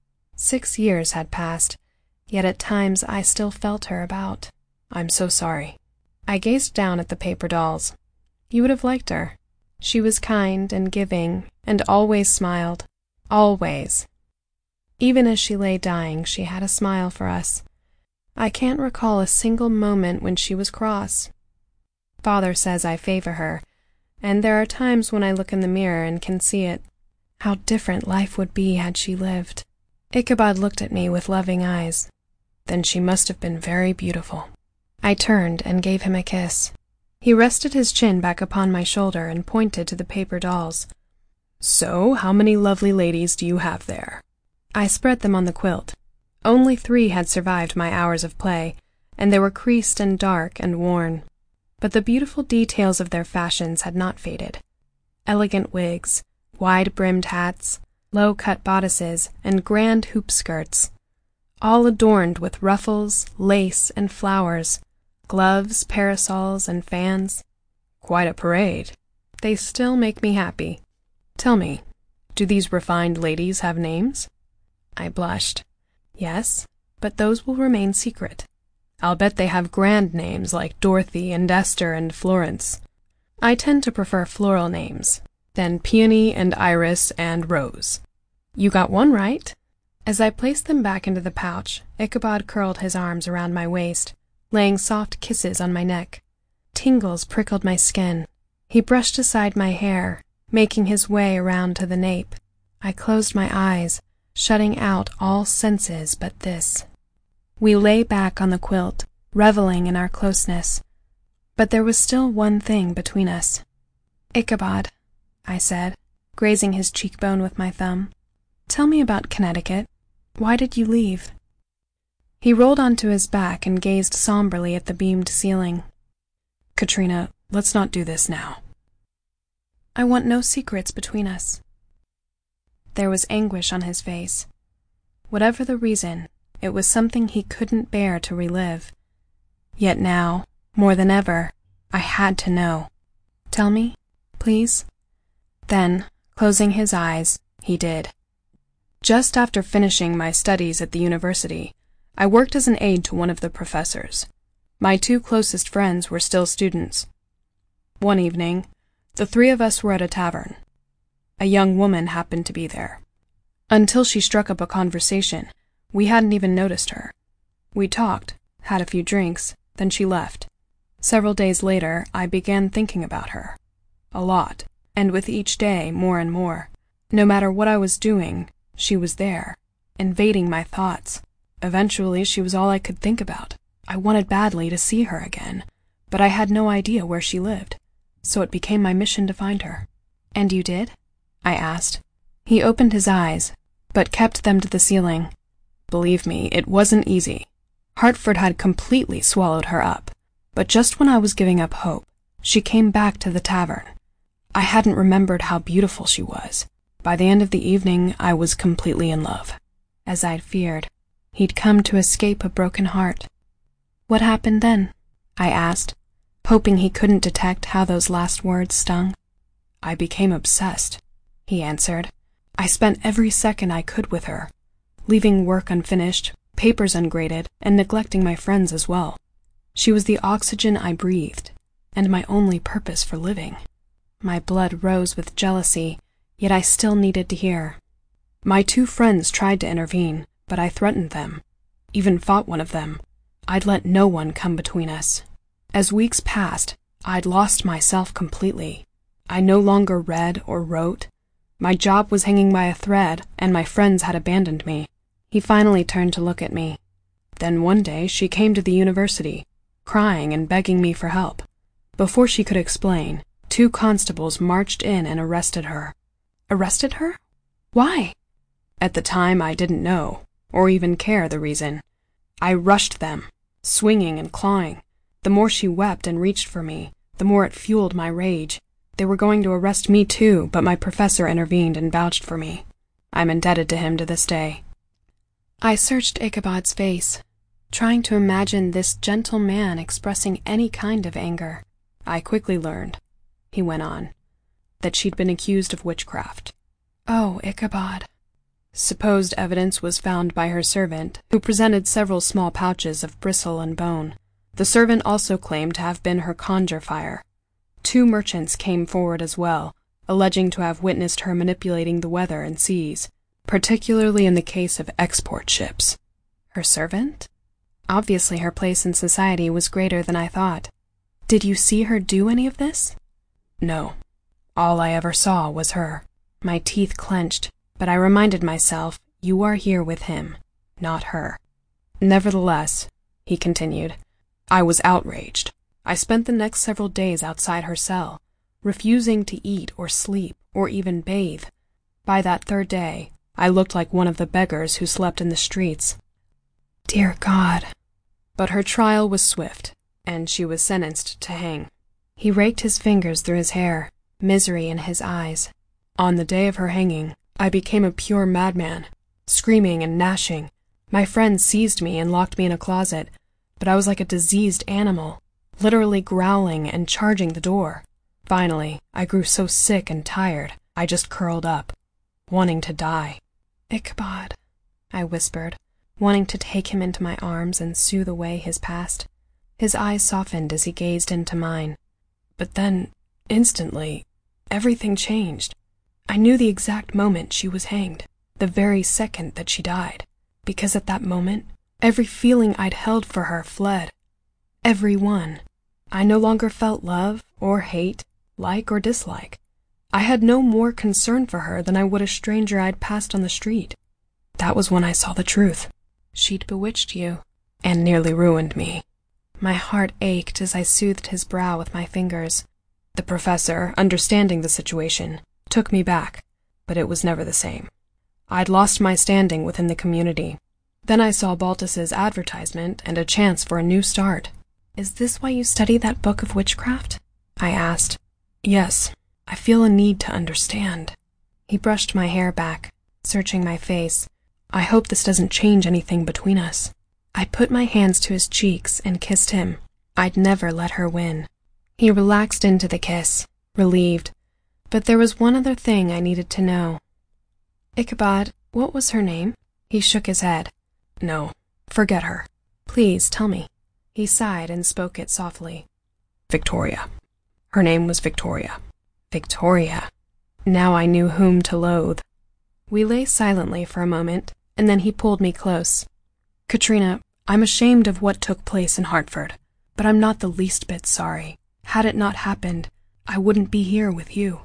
6 years had passed, yet at times I still felt her about. I'm so sorry. I gazed down at the paper dolls. You would have liked her. She was kind and giving, and always smiled. Always. Even as she lay dying, she had a smile for us. I can't recall a single moment when she was cross. Father says I favor her, and there are times when I look in the mirror and can see it. How different life would be had she lived. Ichabod looked at me with loving eyes. Then she must have been very beautiful. I turned and gave him a kiss. He rested his chin back upon my shoulder and pointed to the paper dolls. So, how many lovely ladies do you have there? I spread them on the quilt. Only 3 had survived my hours of play, and they were creased and dark and worn. But the beautiful details of their fashions had not faded. Elegant wigs, wide-brimmed hats, low-cut bodices, and grand hoop skirts, all adorned with ruffles, lace, and flowers, gloves, parasols, and fans. Quite a parade. They still make me happy. Tell me, do these refined ladies have names? I blushed. Yes, but those will remain secret. I'll bet they have grand names like Dorothy and Esther and Florence. I tend to prefer floral names. Then Peony and Iris and Rose. You got one right. As I placed them back into the pouch, Ichabod curled his arms around my waist, laying soft kisses on my neck. Tingles prickled my skin. He brushed aside my hair, Making his way around to the nape, I closed my eyes, shutting out all senses but this. We lay back on the quilt, reveling in our closeness, but there was still one thing between us. "Ichabod," I said, grazing his cheekbone with my thumb, "tell me about Connecticut. Why did you leave?" He rolled onto his back and gazed somberly at the beamed ceiling. "Katrina, let's not do this now." "I want no secrets between us." There was anguish on his face. Whatever the reason, it was something he couldn't bear to relive. Yet now, more than ever, I had to know. "Tell me, please?" Then, closing his eyes, he did. "Just after finishing my studies at the university, I worked as an aide to one of the professors. My two closest friends were still students. One evening, the three of us were at a tavern. A young woman happened to be there. Until she struck up a conversation, we hadn't even noticed her. We talked, had a few drinks, then she left. Several days later, I began thinking about her. A lot, and with each day, more and more. No matter what I was doing, she was there, invading my thoughts. Eventually, she was all I could think about. I wanted badly to see her again, but I had no idea where she lived, so it became my mission to find her." "And you did?" I asked. He opened his eyes, but kept them to the ceiling. "Believe me, it wasn't easy. Hartford had completely swallowed her up, but just when I was giving up hope, she came back to the tavern. I hadn't remembered how beautiful she was. By the end of the evening, I was completely in love." As I'd feared, he'd come to escape a broken heart. "What happened then?" I asked, hoping he couldn't detect how those last words stung. "I became obsessed," he answered. "I spent every second I could with her, leaving work unfinished, papers ungraded, and neglecting my friends as well. She was the oxygen I breathed, and my only purpose for living." My blood rose with jealousy, yet I still needed to hear. "My two friends tried to intervene, but I threatened them, even fought one of them. I'd let no one come between us. As weeks passed, I'd lost myself completely. I no longer read or wrote. My job was hanging by a thread, and my friends had abandoned me." He finally turned to look at me. "Then one day she came to the university, crying and begging me for help. Before she could explain, 2 constables marched in and arrested her." "Arrested her? Why?" "At the time, I didn't know, or even care the reason. I rushed them, swinging and clawing. The more she wept and reached for me, the more it fueled my rage. They were going to arrest me too, but my professor intervened and vouched for me. I'm indebted to him to this day." I searched Ichabod's face, trying to imagine this gentle man expressing any kind of anger. "I quickly learned," he went on, "that she'd been accused of witchcraft." "Oh, Ichabod." Supposed evidence was found by her servant, who presented several small pouches of bristle and bone. The servant also claimed to have been her conjure fire. 2 merchants came forward as well, alleging to have witnessed her manipulating the weather and seas, particularly in the case of export ships. Her servant? Obviously her place in society was greater than I thought. "Did you see her do any of this?" "No. All I ever saw was her." My teeth clenched, but I reminded myself, you are here with him, not her. "Nevertheless," he continued, "I was outraged. I spent the next several days outside her cell, refusing to eat or sleep or even bathe. By that 3rd day, I looked like one of the beggars who slept in the streets." Dear God. But her trial was swift, and she was sentenced to hang. He raked his fingers through his hair, misery in his eyes. "On the day of her hanging, I became a pure madman, screaming and gnashing. My friends seized me and locked me in a closet, but I was like a diseased animal, literally growling and charging the door. Finally, I grew so sick and tired, I just curled up, wanting to die." "Ichabod," I whispered, wanting to take him into my arms and soothe away his past. His eyes softened as he gazed into mine. "But then, instantly, everything changed. I knew the exact moment she was hanged, the very second that she died, because at that moment, every feeling I'd held for her fled. Every one. I no longer felt love or hate, like or dislike. I had no more concern for her than I would a stranger I'd passed on the street. That was when I saw the truth. She'd bewitched you. And nearly ruined me. My heart ached as I soothed his brow with my fingers. The professor, understanding the situation, took me back, but it was never the same. I'd lost my standing within the community. Then I saw Baltus's advertisement and a chance for a new start. Is this why you study that book of witchcraft? I asked. Yes, I feel a need to understand. He brushed my hair back, searching my face. I hope this doesn't change anything between us. I put my hands to his cheeks and kissed him. I'd never let her win. He relaxed into the kiss, relieved. But there was one other thing I needed to know. Ichabod, what was her name? He shook his head. No, forget her. Please tell me. He sighed and spoke it softly. Victoria. Her name was Victoria. Victoria. Now I knew whom to loathe. We lay silently for a moment, and then he pulled me close. Katrina, I'm ashamed of what took place in Hartford, but I'm not the least bit sorry. Had it not happened, I wouldn't be here with you.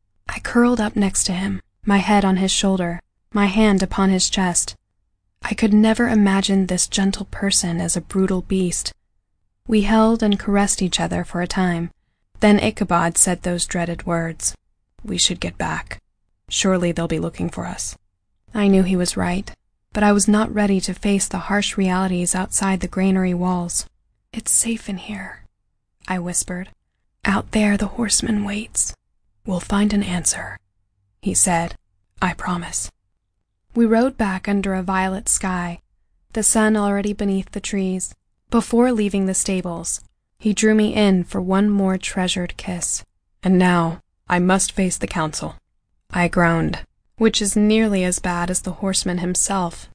I curled up next to him, my head on his shoulder, my hand upon his chest. I could never imagine this gentle person as a brutal beast. We held and caressed each other for a time. Then Ichabod said those dreaded words. We should get back. Surely they'll be looking for us. I knew he was right, but I was not ready to face the harsh realities outside the granary walls. It's safe in here, I whispered. Out there the horseman waits. We'll find an answer, he said. I promise. We rode back under a violet sky, the sun already beneath the trees. Before leaving the stables, he drew me in for one more treasured kiss. And now I must face the council, I groaned, which is nearly as bad as the horseman himself.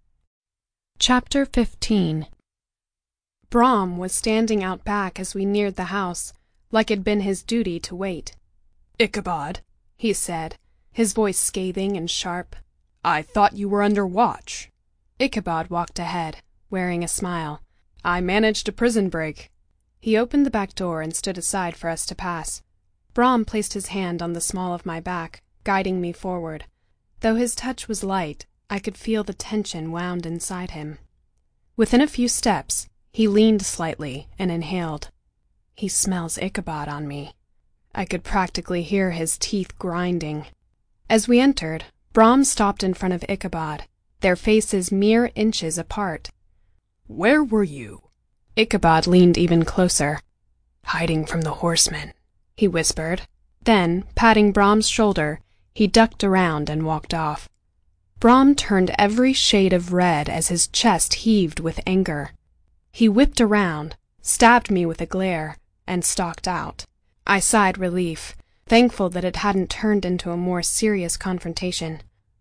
Chapter 15. Brom was standing out back as we neared the house, like it'd been his duty to wait. Ichabod, he said, his voice scathing and sharp. I thought you were under watch. Ichabod walked ahead, wearing a smile. I managed a prison break. He opened the back door and stood aside for us to pass. Brom placed his hand on the small of my back, guiding me forward. Though his touch was light, I could feel the tension wound inside him. Within a few steps, he leaned slightly and inhaled. He smells Ichabod on me. I could practically hear his teeth grinding. As we entered, Brom stopped in front of Ichabod, their faces mere inches apart. Where were you? Ichabod leaned even closer. Hiding from the horsemen, he whispered. Then, patting Brom's shoulder, he ducked around and walked off. Brom turned every shade of red as his chest heaved with anger. He whipped around, stabbed me with a glare, and stalked out. I sighed relief, thankful that it hadn't turned into a more serious confrontation.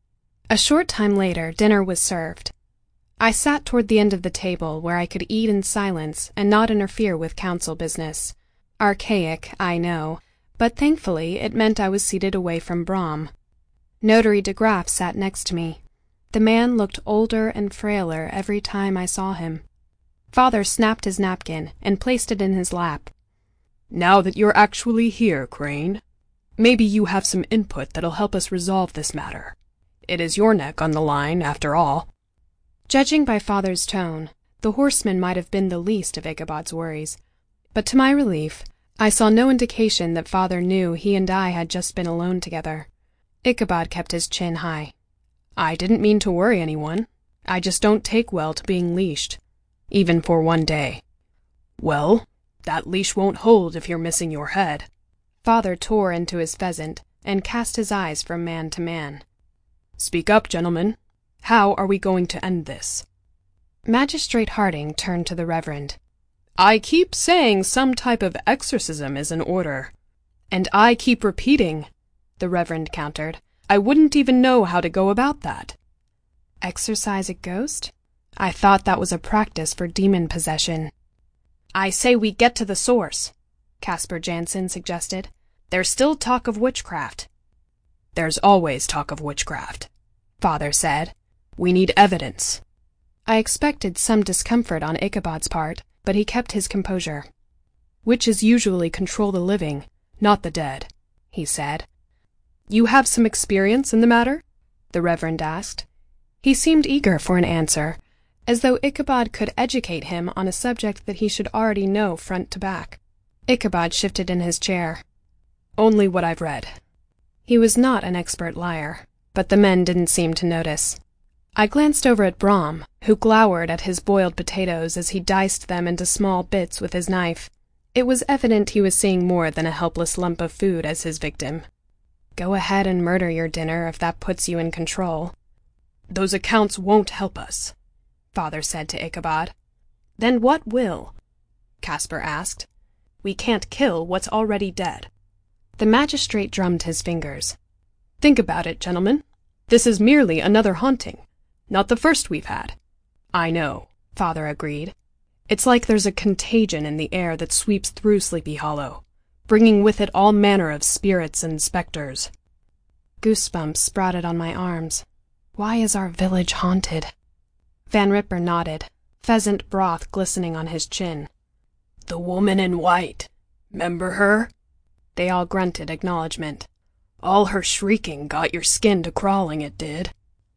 A short time later, dinner was served. I sat toward the end of the table where I could eat in silence and not interfere with council business. Archaic, I know, but thankfully it meant I was seated away from Brom. Notary de Graaf sat next to me. The man looked older and frailer every time I saw him. Father snapped his napkin and placed it in his lap. Now that you're actually here, Crane, maybe you have some input that'll help us resolve this matter. It is your neck on the line, after all. Judging by Father's tone, the horseman might have been the least of Ichabod's worries. But to my relief, I saw no indication that Father knew he and I had just been alone together. Ichabod kept his chin high. I didn't mean to worry anyone. I just don't take well to being leashed, even for one day. Well, that leash won't hold if you're missing your head. Father tore into his pheasant and cast his eyes from man to man. Speak up, gentlemen. How are we going to end this? Magistrate Harding turned to the Reverend. I keep saying some type of exorcism is in order. And I keep repeating, the Reverend countered, I wouldn't even know how to go about that. Exorcise a ghost? I thought that was a practice for demon possession. I say we get to the source, Caspar Jansen suggested. There's still talk of witchcraft. There's always talk of witchcraft, Father said. We need evidence. I expected some discomfort on Ichabod's part, but he kept his composure. Witches usually control the living, not the dead, he said. You have some experience in the matter? The Reverend asked. He seemed eager for an answer, as though Ichabod could educate him on a subject that he should already know front to back. Ichabod shifted in his chair. Only what I've read. He was not an expert liar, but the men didn't seem to notice. I glanced over at Brom, who glowered at his boiled potatoes as he diced them into small bits with his knife. It was evident he was seeing more than a helpless lump of food as his victim. Go ahead and murder your dinner if that puts you in control. Those accounts won't help us, Father said to Ichabod. Then what will? Caspar asked. We can't kill what's already dead. The magistrate drummed his fingers. Think about it, gentlemen. This is merely another haunting, not the first we've had. I know, Father agreed. It's like there's a contagion in the air that sweeps through Sleepy Hollow, bringing with it all manner of spirits and specters. Goosebumps sprouted on my arms. Why is our village haunted? Van Ripper nodded, pheasant broth glistening on his chin. The woman in white. 'Member her? They all grunted acknowledgement. All her shrieking got your skin to crawling, it did.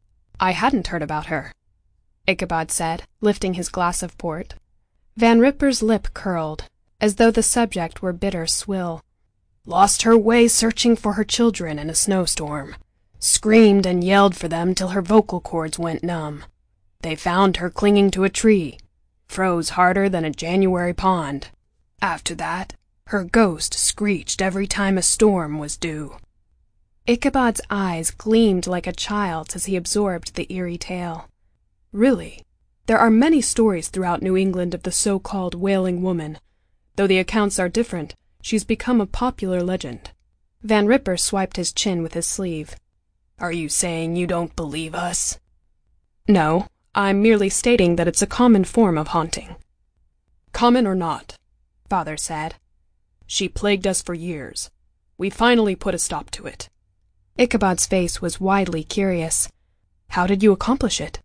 I hadn't heard about her, Ichabod said, lifting his glass of port. Van Ripper's lip curled, as though the subject were bitter swill. Lost her way searching for her children in a snowstorm. Screamed and yelled for them till her vocal cords went numb. They found her clinging to a tree. Froze harder than a January pond. After that, her ghost screeched every time a storm was due. Ichabod's eyes gleamed like a child's as he absorbed the eerie tale. Really, there are many stories throughout New England of the so-called Wailing Woman. Though the accounts are different, she's become a popular legend. Van Ripper swiped his chin with his sleeve. Are you saying you don't believe us? No, I'm merely stating that it's a common form of haunting. Common or not, Father said. She plagued us for years. We finally put a stop to it. Ichabod's face was widely curious. How did you accomplish it?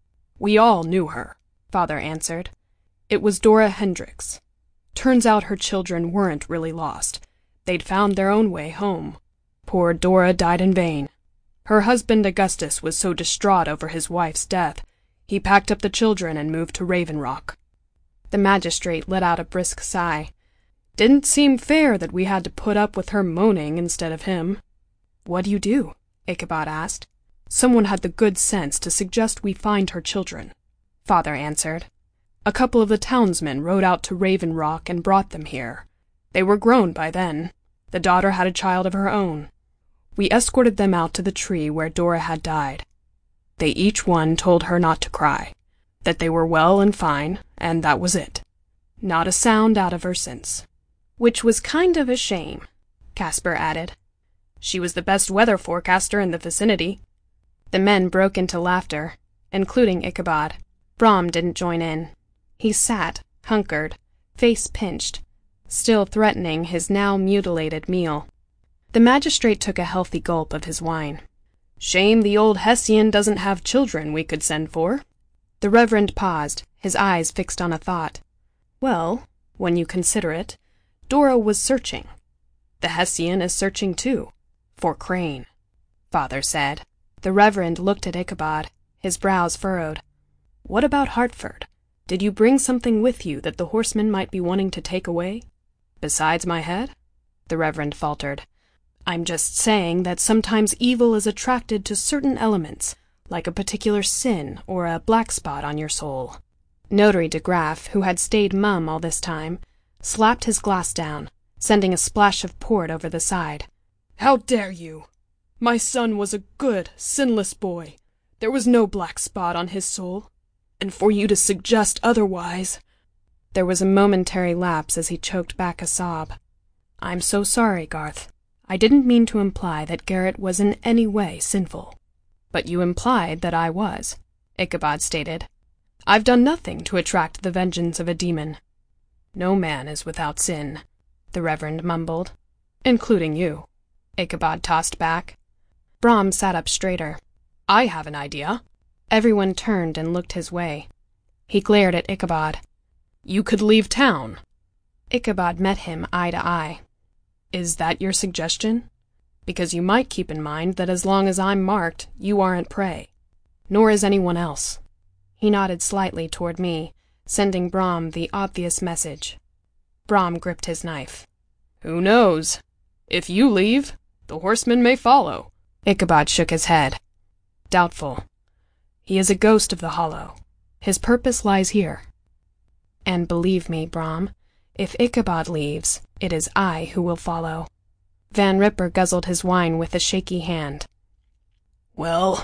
We all knew her, Father answered. It was Dora Hendricks. Turns out her children weren't really lost. They'd found their own way home. Poor Dora died in vain. Her husband Augustus was so distraught over his wife's death, he packed up the children and moved to Raven Rock. The magistrate let out a brisk sigh. Didn't seem fair that we had to put up with her moaning instead of him. What do you do? Ichabod asked. Someone had the good sense to suggest we find her children, Father answered. A couple of the townsmen rode out to Raven Rock and brought them here. They were grown by then. The daughter had a child of her own. We escorted them out to the tree where Dora had died. They each one told her not to cry, that they were well and fine, and that was it. Not a sound out of her since. Which was kind of a shame, Caspar added. She was the best weather forecaster in the vicinity. The men broke into laughter, including Ichabod. Brom didn't join in. He sat, hunkered, face pinched, still threatening his now mutilated meal. The magistrate took a healthy gulp of his wine. Shame the old Hessian doesn't have children we could send for. The Reverend paused, his eyes fixed on a thought. Well, when you consider it, Dora was searching. The Hessian is searching too, for Crane, Father said. The Reverend looked at Ichabod, his brows furrowed. What about Hartford? Did you bring something with you that the horsemen might be wanting to take away? Besides my head? The Reverend faltered. I'm just saying that sometimes evil is attracted to certain elements, like a particular sin or a black spot on your soul. Notary de Graaf, who had stayed mum all this time, slapped his glass down, sending a splash of port over the side. How dare you? My son was a good, sinless boy. There was no black spot on his soul. And for you to suggest otherwise— There was a momentary lapse as he choked back a sob. I'm so sorry, Garth. I didn't mean to imply that Garrett was in any way sinful. But you implied that I was, Ichabod stated. I've done nothing to attract the vengeance of a demon. No man is without sin, the Reverend mumbled. Including you, Ichabod tossed back. Brom sat up straighter. I have an idea. Everyone turned and looked his way. He glared at Ichabod. You could leave town. Ichabod met him eye to eye. Is that your suggestion? because you might keep in mind that as long as I'm marked, you aren't prey. Nor is anyone else." He nodded slightly toward me, sending Brom the obvious message. Brom gripped his knife. "Who knows? If you leave, the horsemen may follow." Ichabod shook his head. "Doubtful. He is a ghost of the hollow. His purpose lies here." "And believe me, Brom, if Ichabod leaves, it is I who will follow." Van Ripper guzzled his wine with a shaky hand. "Well,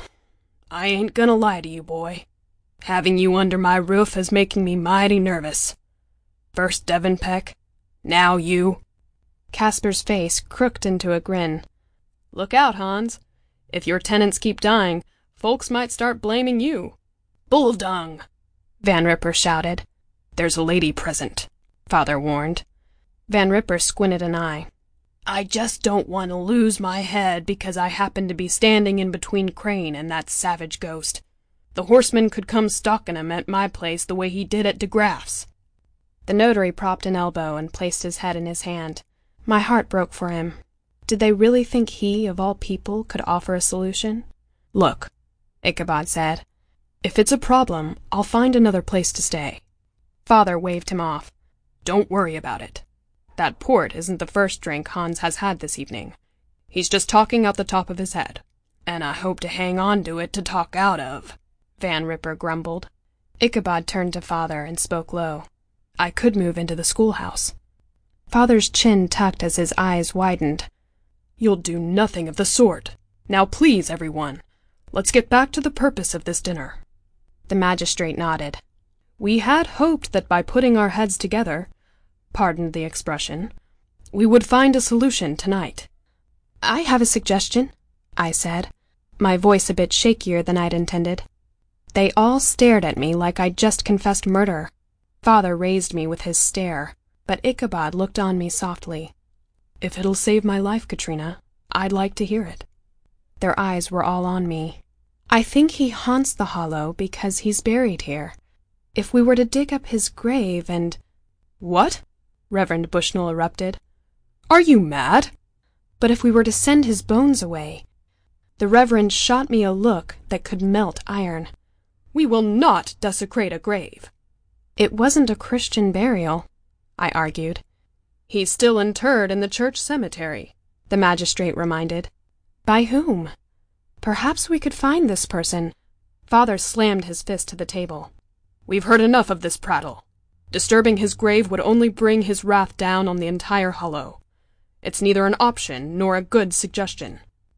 I ain't gonna lie to you, boy. Having you under my roof is making me mighty nervous. First Devon Peck, now you." Casper's face crooked into a grin. "Look out, Hans. If your tenants keep dying, folks might start blaming you." "Bull of dung!" Van Ripper shouted. "There's a lady present," Father warned. Van Ripper squinted an eye. "I just don't want to lose my head because I happen to be standing in between Crane and that savage ghost. The horseman could come stalking him at my place the way he did at de Graff's." The notary propped an elbow and placed his head in his hand. My heart broke for him. Did they really think he, of all people, could offer a solution? "Look," Ichabod said, "if it's a problem, I'll find another place to stay." Father waved him off. "Don't worry about it. That port isn't the first drink Hans has had this evening. He's just talking out the top of his head, and I hope to hang on to it to talk out of," Van Ripper grumbled. Ichabod turned to Father and spoke low. "I could move into the schoolhouse." Father's chin tucked as his eyes widened. "You'll do nothing of the sort. Now please, everyone, let's get back to the purpose of this dinner." The magistrate nodded. "We had hoped that by putting our heads together, pardon the expression, we would find a solution tonight." "I have a suggestion," I said, my voice a bit shakier than I'd intended. They all stared at me like I'd just confessed murder. Father raised me with his stare, but Ichabod looked on me softly. "If it'll save my life, Katrina, I'd like to hear it." Their eyes were all on me. "I think he haunts the hollow because he's buried here. If we were to dig up his grave and—" "What?" Reverend Bushnell erupted. "Are you mad?" "But if we were to send his bones away—" The Reverend shot me a look that could melt iron. "We will not desecrate a grave." "It wasn't a Christian burial," I argued. "He's still interred in the church cemetery," the magistrate reminded. "By whom? Perhaps we could find this person." Father slammed his fist to the table. "We've heard enough of this prattle. Disturbing his grave would only bring his wrath down on the entire hollow. It's neither an option nor a good suggestion."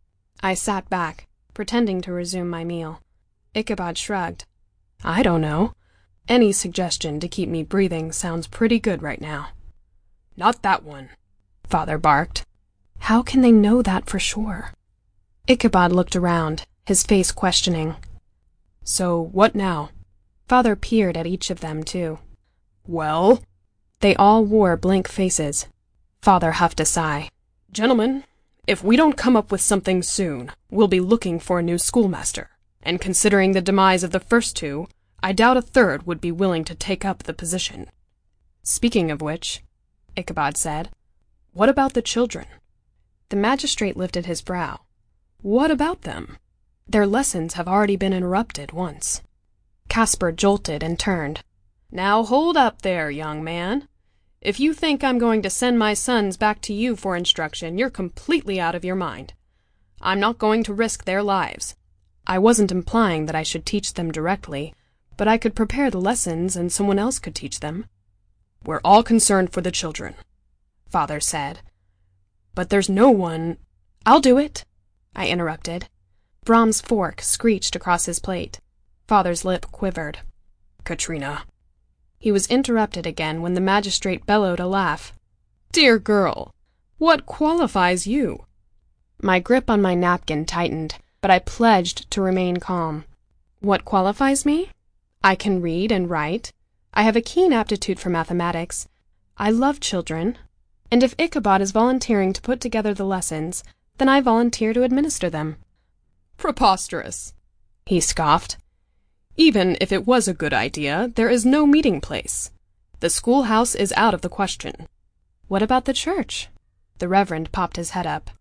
I sat back, pretending to resume my meal. Ichabod shrugged. "I don't know. Any suggestion to keep me breathing sounds pretty good right now." "Not that one," Father barked. "How can they know that for sure?" Ichabod looked around, his face questioning. "So what now?" Father peered at each of them, too. "Well?" They all wore blank faces. Father huffed a sigh. "Gentlemen, if we don't come up with something soon, we'll be looking for a new schoolmaster, and considering the demise of the first two, I doubt a third would be willing to take up the position." "Speaking of which," Ichabod said, "what about the children?" The magistrate lifted his brow. "What about them?" "Their lessons have already been interrupted once." Casper jolted and turned. "Now hold up there, young man. If you think I'm going to send my sons back to you for instruction, you're completely out of your mind. I'm not going to risk their lives. I wasn't implying that I should teach them directly, but I could prepare the lessons and someone else could teach them." "We're all concerned for the children," Father said. "But there's no one—" "I'll do it," I interrupted. Brom's fork screeched across his plate. Father's lip quivered. "Katrina." He was interrupted again when the magistrate bellowed a laugh. "Dear girl, what qualifies you?" My grip on my napkin tightened, but I pledged to remain calm. "What qualifies me? I can read and write. I have a keen aptitude for mathematics. I love children. And if Ichabod is volunteering to put together the lessons, then I volunteer to administer them." "Preposterous," he scoffed. "Even if it was a good idea, there is no meeting place. The schoolhouse is out of the question." "What about the church?" The Reverend popped his head up.